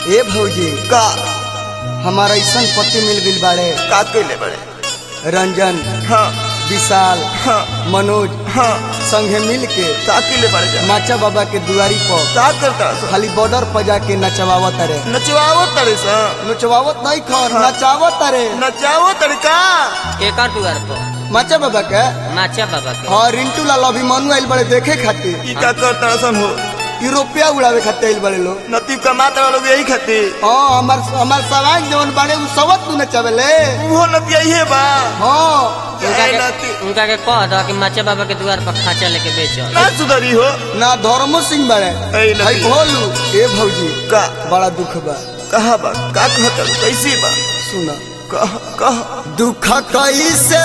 ए भौजी का हमारा ऐसा पति मिल गई बाड़े का कइले बड़े रंजन हाँ विशाल हाँ मनोज हाँ संगे मिल के का कइले बड़े जा माचा बाबा के दुआरी पर का करता सो खाली बॉर्डर पर जाके नचवावत रे नचवाओ तड़े सा नचवावत नहीं खर हाँ। नचावत रे नचाओ तड़का केकर दुआर पर माचा बाबा के माचा बाबा के हाँ रिंटू लाल अभिमानु आइल बड़े देखे खातिर ई का करता सन हो यूरोपिया उड़ावे खातिर आइल बड़े लोग नती कमाता लोग यही खातिर हाँ हमार सवांग जवन बाड़े उ सबत तू नचावेले वो नती यही बा हाँ उनका के कह दो कि माचा बाबा के दुआर पर खाचा लेके बेचो ना सुधरी हो ना धर्मो सिंह बड़े ऐ नती। भाई भोलू ए भौजी का बड़ा दुख बा कहा बा का कहता कैसी बा सुना कह दुख कैसे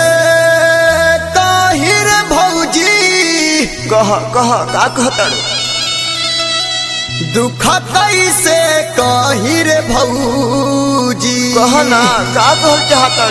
ताहिर भौजी कह का कहता दुख कैसे काहिर भौजी कह ना का कह चाहता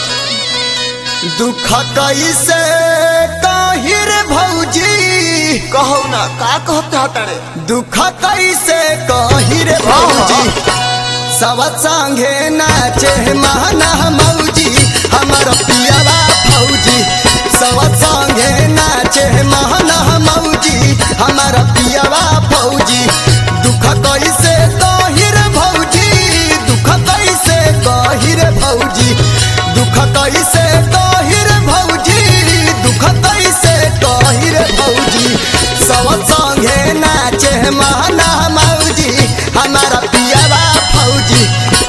दुख कैसे काहिर भौजी कहो ना का कह चाहता रे दुख कैसे काहिर भौजी सब संगे नाचे महना मौजी हमर पियावा भौजी सब संगे नाचे महना मौजी हमर पियावा भौजी दुख कैसे काहिर भौजी दुख कैसे काहिर भौजी दुख कैसे काहिर भौजी दुख कैसे काहिर भौजी सब संगे नाचे महना मौजी हमारा पियावा भौजी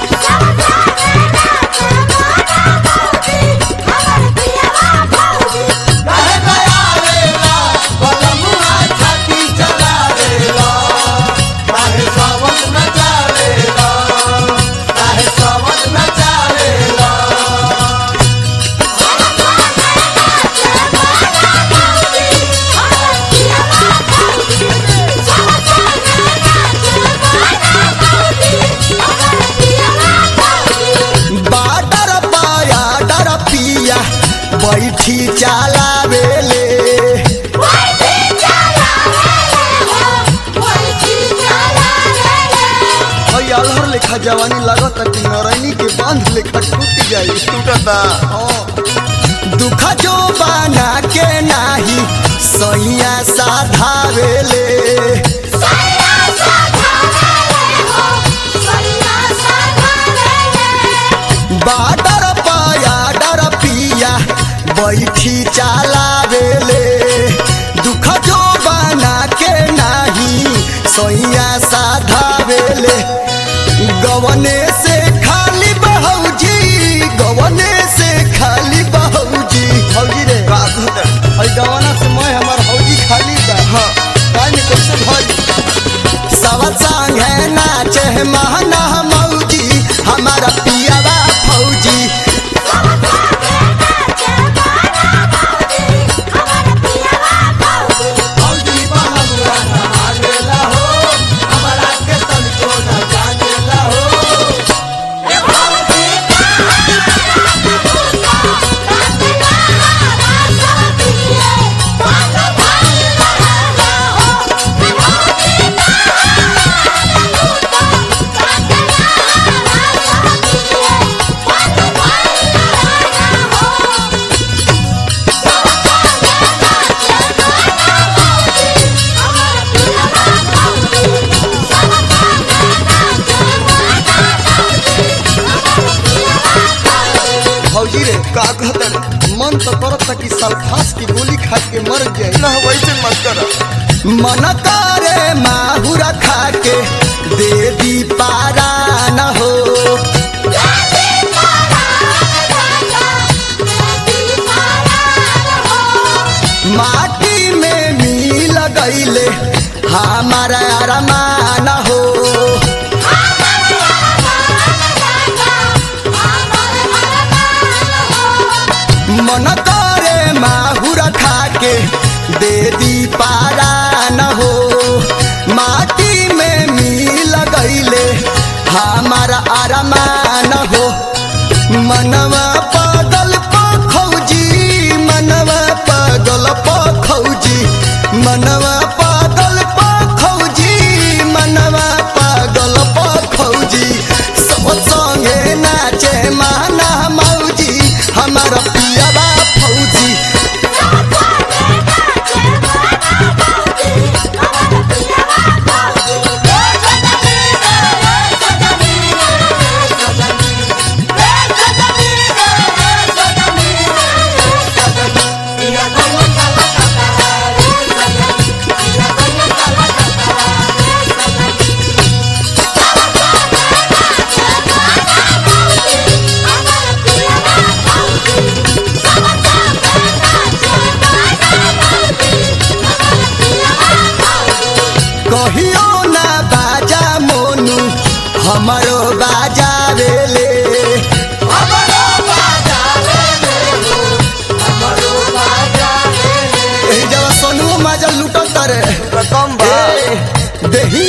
बैठी चलावेले अलहर लेखा जवानी लागत कि नरैनी के बांध लेखा टूट जाई टूटता दुख जो बना के नाही सैया साधावेले बाडर पाया डर पिया बैठी चलावेले दुख जो बना के नाही सैया साधावेले गवने से खाली बहौजी गवने से खाली बहौजी हौजी रे का कहता हई गवना से मैं हमार हौजी खाली बा हाँ काहे में कैसे भरी सब संगे नाचे महना मौजी हमारा पियावा फौजी भौजी रे का कहता रे मन तो करता कि सल्फास की गोली खा के मर जाए ना वैसे मत कर मन करे माहुरा खा के दे दी पारा न हो माटी में मिल गईले हमारा अरमान हो मन करे माहुरा खा के दे दी पारा न हो माटी में मिल गईले हमारा अरमान हो मनवा पागल पखौजी मनवा पागल पखौजी मनवा पागल पखौजी मनवा पागल पखौजी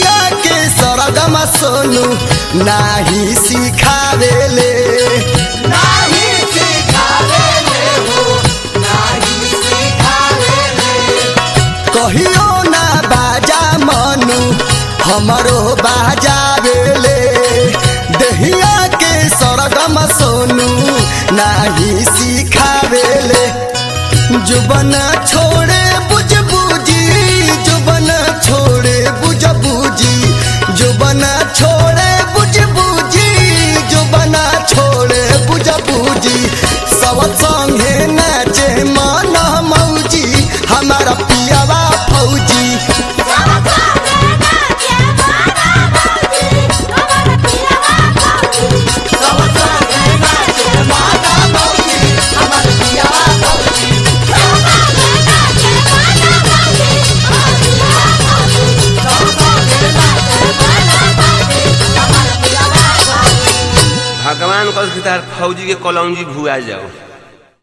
देहिया के सरगम सोनू नाही सिखावेले नाही सिखावेले हो नाही सिखावेले कहियो ना बाजा मनु हमरो बाजावेले देहिया के सरगम सोनू नाही सिखावेले जुबन छोड़े बुझ बुझी जुबन छोड़े बुझ बुझी जुबन छोड़े बुझ बुझी जुबन छोड़े बुझ बुझी सब संगे नाचे मन मौजी हमारा पियावा फौजी भगवान कस फौजी के कलौजी भुआ जाओ।